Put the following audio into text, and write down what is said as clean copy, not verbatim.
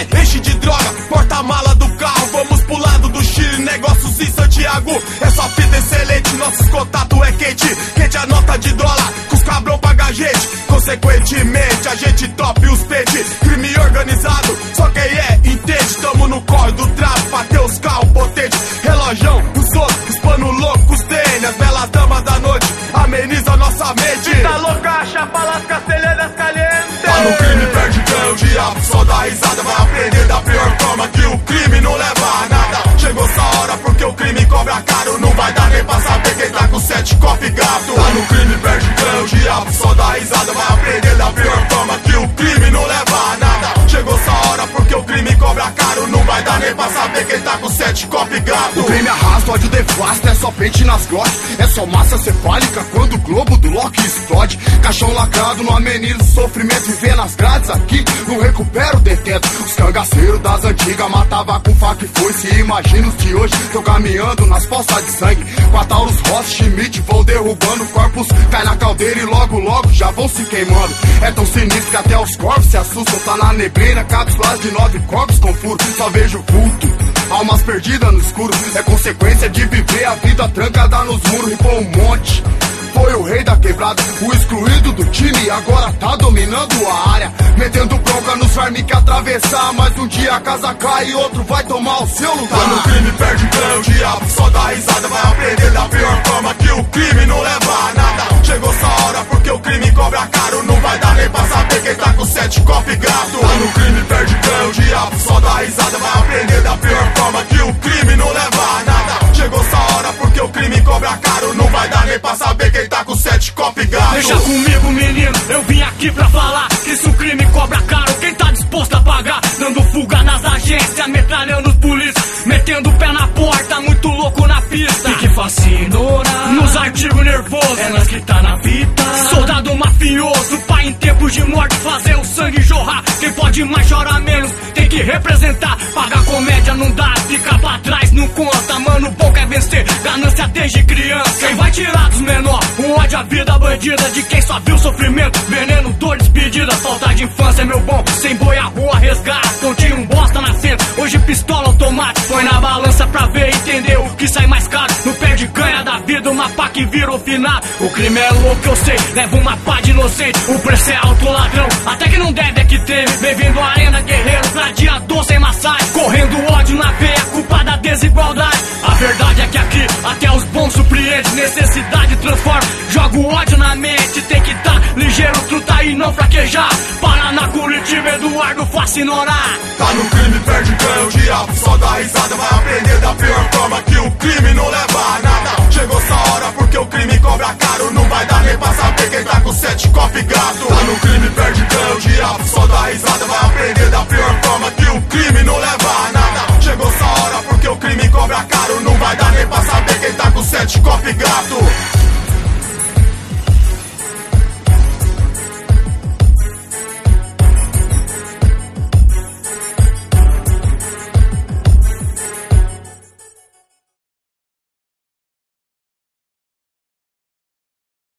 enche de droga, porta-mala do carro. Vamos pro lado do Chile, negócios em Santiago. É só fita excelente, nossos contatos é quente. Quente a nota de dólar, que os cabrão paga a gente. Consequentemente, a gente top os peixe. Crime organizado, só quem é entende. Tamo no corre do tráfico, pra ter os carros potentes. Relojão, os outros, os pano loucos, os tênis. As belas damas da noite, ameniza nossa mente. Tá louca, chapa las castelhanas calientes. Tá no crime, perde ganha, o diabo só dá risada. Vai aprender da pior forma que o crime não leva a nada. Chegou essa hora porque o crime cobra caro. Não vai dar nem pra saber quem tá com 7 copos e gato. Tá no crime, perde ganha, o diabo só dá risada. Vai aprender da pior forma que o crime não leva a nada. Chegou essa hora porque o crime cobra caro. Não vai dar nem pra saber quem tá com 7 copos e gato. O crime arrasta, ódio devasta, é só pente nas grostas. É só massa cefálica quando o globo do Loki explode. Caixão lacrado, não ameniza o sofrimento. Viver nas grades aqui, não recupera o detento. Os cangaceiros das antigas matava com faca e foice. Imagina os de hoje, tão caminhando nas poças de sangue. Com a Taurus Ross, Schmidt, vão derrubando corpos. Cai na caldeira e logo logo já vão se queimando. É tão sinistro que até os corpos se assustam. Tá na neblina, cápsulas de 9 corpos com furo. Só vejo vulto, almas perdidas no escuro. É consequência de viver a vida trancada nos muros. E pô, um monte. Foi o rei da quebrada, o excluído do time. Agora tá dominando a área, metendo bronca nos vermes que atravessar. Mas um dia a casa cai e outro vai tomar o seu lugar. Tá no crime, perde ganha, o diabo só dá risada. Vai aprender da pior forma que o crime não leva a nada. Chegou essa hora porque o crime cobra caro. Não vai dar nem pra saber quem tá com 7 copos e gato. Tá no crime, perde ganha, o diabo só dá risada. Vai aprender da pior forma que o crime não leva a nada. Chegou essa hora porque o crime cobra caro. Não vai dar nem pra saber quem tá com 7 copos e gato. Deixa comigo, menino, eu vim aqui pra falar que se o crime cobra caro, quem tá disposto a pagar? Dando fuga nas agências, metralhando os polícias, metendo o pé na porta, muito louco na pista. E que fascina nos artigos nervosos, é nós que tá na fita. Soldado mafioso, pai em tempos de morte, fazer o sangue jorrar. Quem pode mais chorar menos, tem que representar. Pagar comédia não dá, ficar pra trás não conta. Mano, bom quer vencer, ganância desde criança. Quem vai tirar dos menores o ódio à vida bandida de quem só viu sofrimento, veneno, dor, despedida. Falta de infância, meu bom, sem boi a rua resgata. Não tinha um bosta na cena, hoje pistola automática. Põe na balança pra ver e entender o que sai mais caro. No perde ganha da vida, uma pá que vira o final. O crime é louco, eu sei, leva uma pá de inocente. O preço é alto, ladrão, até que não deve é que teme. Bem-vindo à arena, guerreiro, gladiador sem massagem. Correndo ódio na veia, culpa da desigualdade. A verdade é que aqui, até os bons surpreendem. Necessidade transforma, joga o ódio na mente. Tem que tá ligeiro, truta e não fraquejar. Paraná, Curitiba, Eduardo, faça ignorar. Tá no crime, perde ganha, o diabo só dá risada. Vai aprender da pior forma que o crime não leva a nada. Chegou essa hora porque o crime cobra caro. Não vai dar nem pra saber quem tá com 7 copos e gato. Tá no crime, perde ganha, o diabo só dá risada. Vai aprender da pior forma que